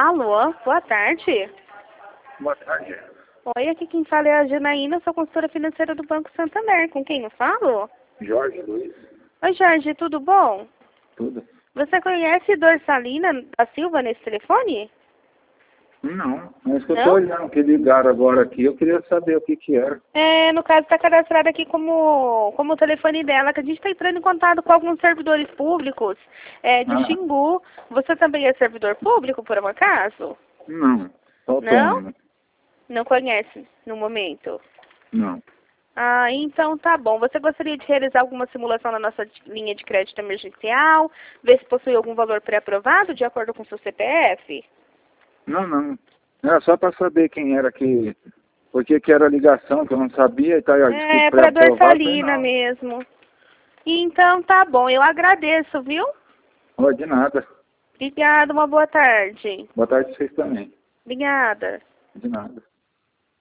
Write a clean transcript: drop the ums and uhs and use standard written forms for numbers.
Alô, boa tarde. Boa tarde. Oi, aqui quem fala é a Janaína, sou consultora financeira do Banco Santander. Com quem eu falo? Jorge Luiz. Oi, Jorge, tudo bom? Tudo? Você conhece Dorsalina da Silva nesse telefone? Não, mas que eu Não? tô olhando que ligaram agora aqui, eu queria saber o que que era. No caso, está cadastrado aqui como o telefone dela, que a gente está entrando em contato com alguns servidores públicos de Ah, Xingu. Você também é servidor público, por um acaso? não, só Não? autônomo. Não conhece no momento? Não. Ah, então tá bom. Você gostaria de realizar alguma simulação na nossa linha de crédito emergencial? Ver se possui algum valor pré-aprovado de acordo com seu CPF? Não. Era só para saber quem era que... Por que que era a ligação, que eu não sabia, e tá, É, desculpa, para pré-aprovado, falei, Dorsalina não. mesmo. Então tá bom, eu agradeço, viu? Oh, de nada. Obrigada, uma boa tarde. Boa tarde pra vocês também. Obrigada. De nada.